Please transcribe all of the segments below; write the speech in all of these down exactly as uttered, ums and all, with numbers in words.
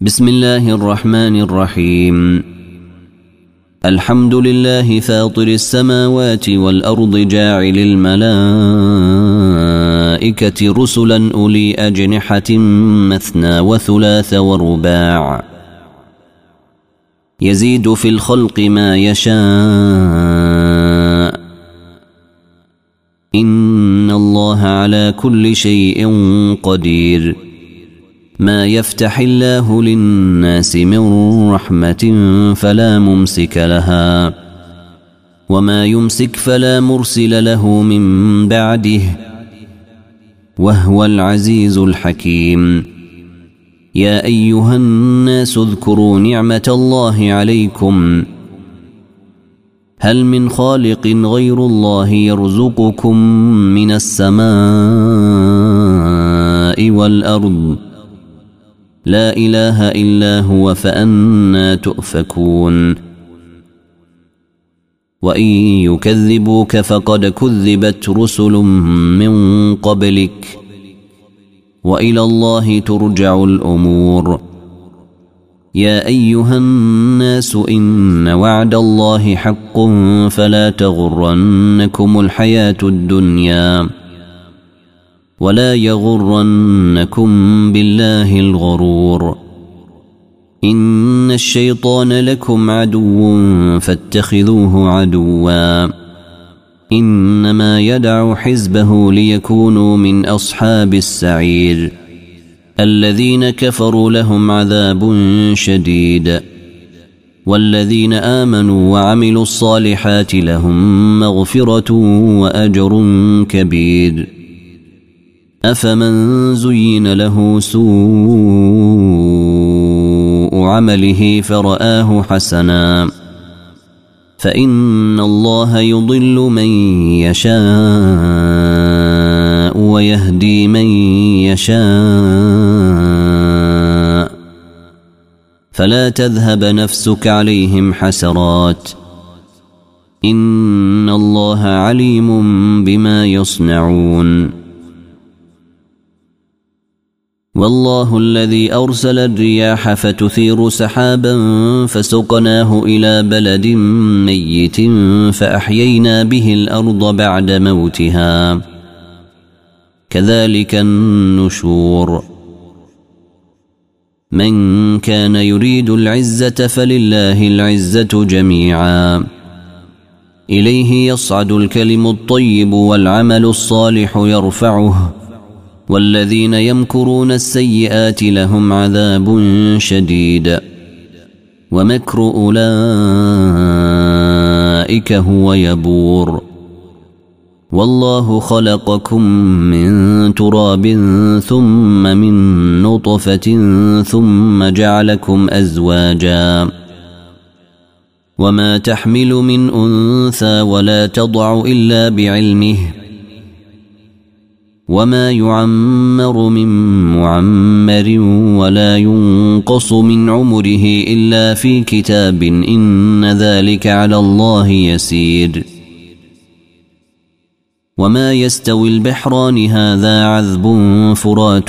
بسم الله الرحمن الرحيم. الحمد لله فاطر السماوات والأرض جاعل الملائكة رسلا أولي أجنحة مثنى وثلاث ورباع يزيد في الخلق ما يشاء إن الله على كل شيء قدير. ما يفتح الله للناس من رحمة فلا ممسك لها وما يمسك فلا مرسل له من بعده وهو العزيز الحكيم. يا أيها الناس اذكروا نعمة الله عليكم هل من خالق غير الله يرزقكم من السماء والأرض لا إله إلا هو فأنى تؤفكون. وإن يكذبوك فقد كذبت رسل من قبلك وإلى الله ترجع الأمور. يا أيها الناس إن وعد الله حق فلا تغرنكم الحياة الدنيا ولا يغرنكم بالله الغرور. إن الشيطان لكم عدو فاتخذوه عدوا إنما يدعو حزبه ليكونوا من أصحاب السعير. الذين كفروا لهم عذاب شديد والذين آمنوا وعملوا الصالحات لهم مغفرة وأجر كبير. أفمن زين له سوء عمله فرآه حسنا فإن الله يضل من يشاء ويهدي من يشاء فلا تذهب نفسك عليهم حسرات إن الله عليم بما يصنعون. والله الذي أرسل الرياح فتثير سحابا فسقناه إلى بلد ميت فأحيينا به الأرض بعد موتها كذلك النشور. من كان يريد العزة فلله العزة جميعا إليه يصعد الكلم الطيب والعمل الصالح يرفعه والذين يمكرون السيئات لهم عذاب شديد ومكر أولئك هو يبور. والله خلقكم من تراب ثم من نطفة ثم جعلكم أزواجا وما تحمل من أنثى ولا تضع إلا بعلمه وما يعمر من معمر ولا ينقص من عمره إلا في كتاب إن ذلك على الله يسير. وما يستوي البحران هذا عذب فرات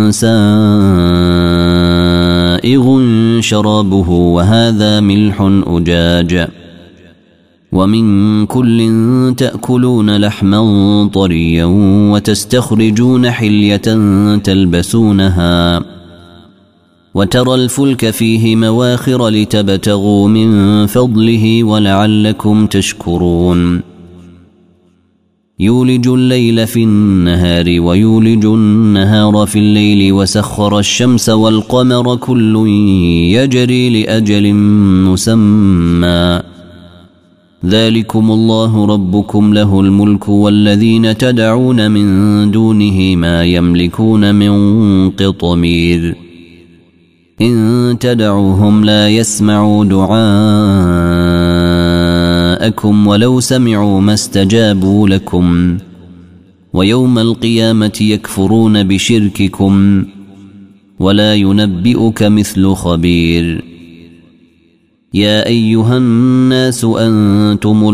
سائغ شرابه وهذا ملح أجاج ومن كل تأكلون لحما طريا وتستخرجون حلية تلبسونها وترى الفلك فيه مواخر لتبتغوا من فضله ولعلكم تشكرون. يولج الليل في النهار ويولج النهار في الليل وسخر الشمس والقمر كل يجري لأجل مسمى ذلكم الله ربكم له الملك والذين تدعون من دونه ما يملكون من قطمير. إن تدعوهم لا يسمعوا دعاءكم ولو سمعوا ما استجابوا لكم ويوم القيامة يكفرون بشرككم ولا ينبئك مثل خبير. يا أيها الناس أنتم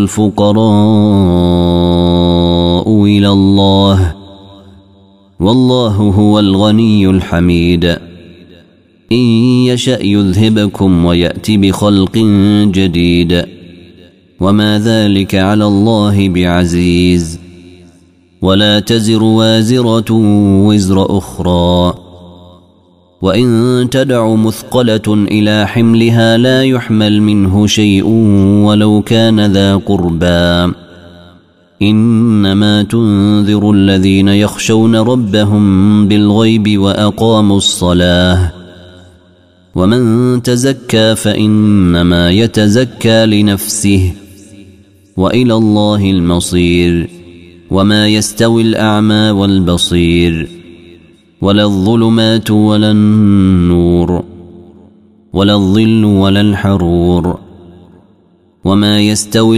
الفقراء إلى الله والله هو الغني الحميد. إن يشأ يذهبكم ويأتي بخلق جديد وما ذلك على الله بعزيز. ولا تزر وازرة وزر أخرى وإن تدع مثقلة إلى حملها لا يحمل منه شيء ولو كان ذا قربى. إنما تنذر الذين يخشون ربهم بالغيب وأقاموا الصلاة. ومن تزكى فإنما يتزكى لنفسه وإلى الله المصير. وما يستوي الأعمى والبصير ولا الظلمات ولا النور ولا الظل ولا الحرور. وما يستوي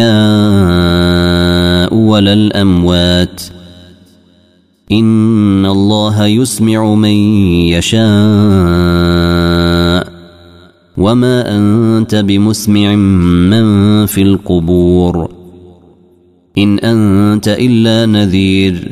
الأحياء ولا الأموات. إن الله يسمع من يشاء وما أنت بمسمع من في القبور. إن أنت إلا نذير.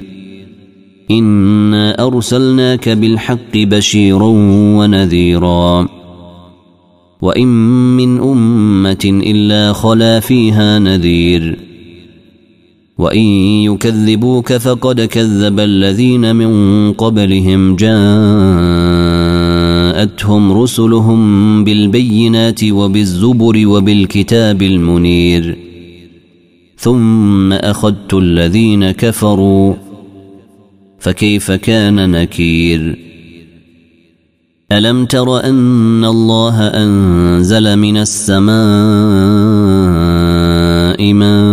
إنا أرسلناك بالحق بشيرا ونذيرا. وإن من أمة إلا خلا فيها نذير. وإن يكذبوك فقد كذب الذين من قبلهم جاءتهم رسلهم بالبينات وبالزبر وبالكتاب المنير. ثم أخذت الذين كفروا فكيف كان نكير. ألم تر أن الله أنزل من السماء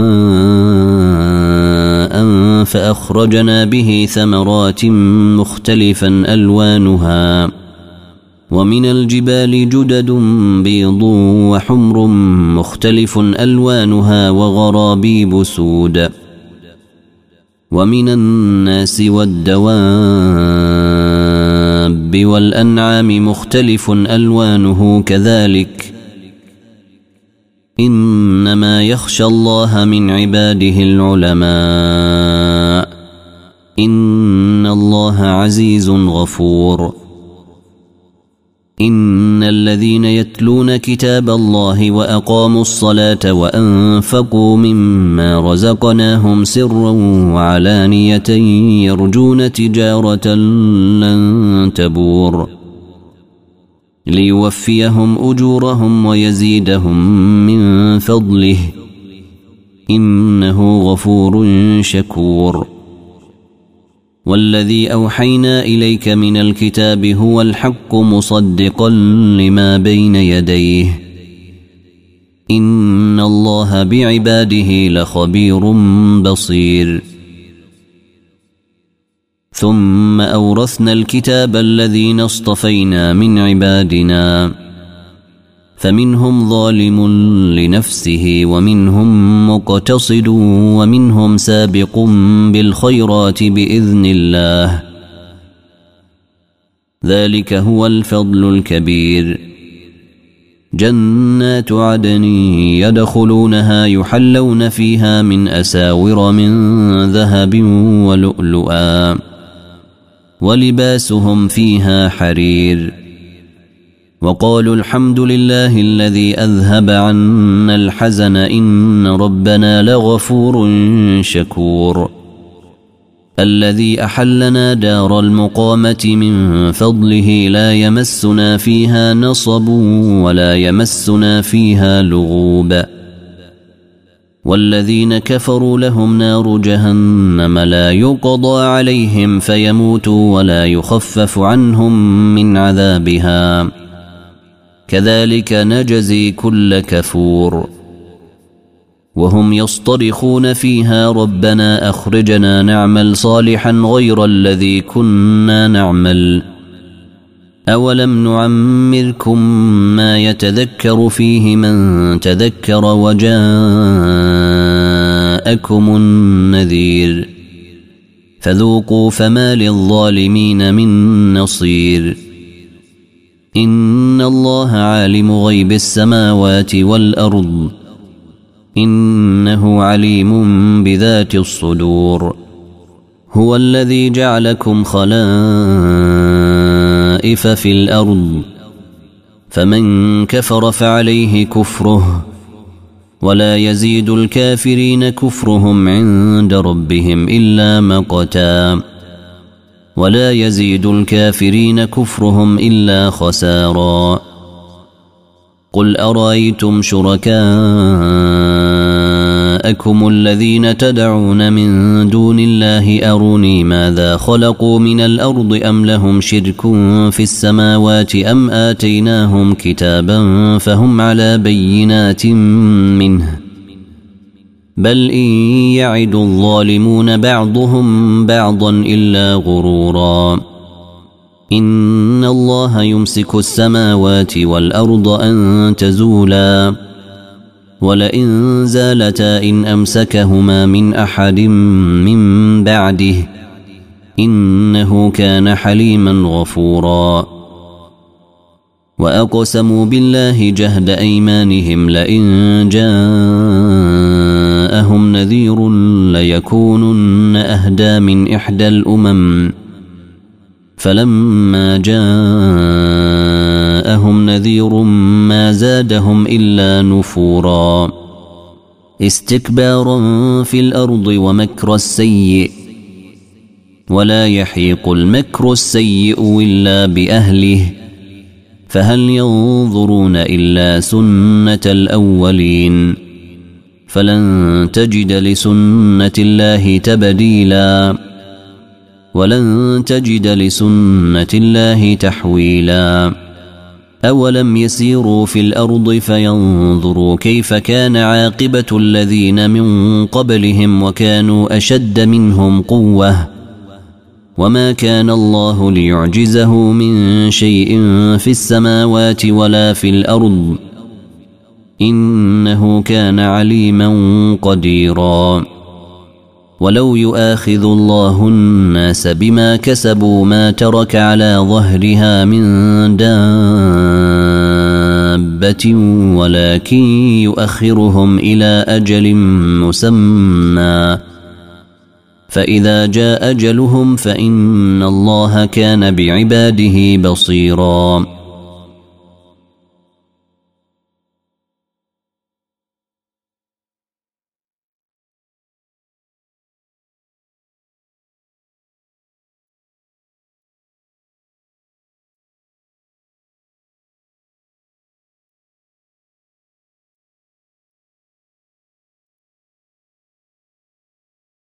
ماء فأخرجنا به ثمرات مختلفا ألوانها ومن الجبال جدد بيض وحمر مختلف ألوانها وغرابيب سود. ومن الناس والدواب والأنعام مختلف ألوانه كذلك. إنما يخشى الله من عباده العلماء. إن الله عزيز غفور. إن الذين يتلون كتاب الله وأقاموا الصلاة وأنفقوا مما رزقناهم سرا وعلانية يرجون تجارة لن تبور ليوفيهم أجورهم ويزيدهم من فضله إنه غفور شكور. والذي أوحينا إليك من الكتاب هو الحق مصدقا لما بين يديه. إن الله بعباده لخبير بصير. ثم أورثنا الكتاب الذين اصطفينا من عبادنا فمنهم ظالم لنفسه ومنهم مقتصد ومنهم سابق بالخيرات بإذن الله. ذلك هو الفضل الكبير. جنات عدن يدخلونها يحلون فيها من أساور من ذهب ولؤلؤا ولباسهم فيها حرير. وقالوا الحمد لله الذي أذهب عنا الحزن إن ربنا لغفور شكور. الذي أحلنا دار المقامة من فضله لا يمسنا فيها نصب ولا يمسنا فيها لغوب. والذين كفروا لهم نار جهنم لا يقضى عليهم فيموتوا ولا يخفف عنهم من عذابها كذلك نجزي كل كفور. وهم يصطرخون فيها ربنا أخرجنا نعمل صالحا غير الذي كنا نعمل أولم نعمركم ما يتذكر فيه من تذكر وجاءكم النذير فذوقوا فما للظالمين من نصير. إن الله عالم غيب السماوات والأرض إنه عليم بذات الصدور. هو الذي جعلكم خلائف طوائف في الأرض فمن كفر فعليه كفره ولا يزيد الكافرين كفرهم عند ربهم إلا مقتا ولا يزيد الكافرين كفرهم إلا خسارا قل أرأيتم شركاءكم الذين تدعون من دون الله أروني ماذا خلقوا من الأرض أم لهم شرك في السماوات أم آتيناهم كتابا فهم على بينات منه بل إن يعد الظالمون بعضهم بعضا إلا غرورا إن الله يمسك السماوات والأرض أن تزولا ولئن زالتا إن أمسكهما من أحد من بعده إنه كان حليما غفورا وأقسموا بالله جهد أيمانهم لئن جاءهم نذير ليكونن أهدى من إحدى الأمم فلما جاءهم نذير ما زادهم إلا نفورا استكبارا في الأرض ومكر السيء ولا يحيق المكر السيء إلا بأهله فهل ينظرون إلا سنة الأولين فلن تجد لسنة الله تبديلا ولن تجد لسنة الله تحويلا أولم يسيروا في الأرض فينظروا كيف كان عاقبة الذين من قبلهم وكانوا أشد منهم قوة وما كان الله ليعجزه من شيء في السماوات ولا في الأرض إنه كان عليما قديرا ولو يؤاخذ الله الناس بما كسبوا ما ترك على ظهرها من دابة ولكن يؤخرهم إلى أجل مسمى فإذا جاء أجلهم فإن الله كان بعباده بصيرا